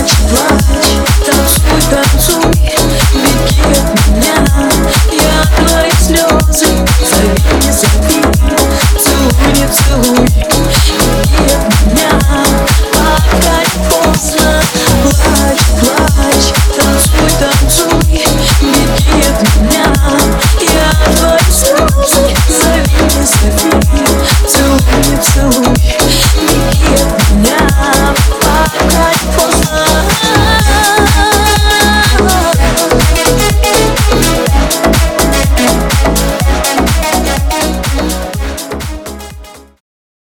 Танцуй, танцуй, беги от меня. Я твои слезы, зови, не зови.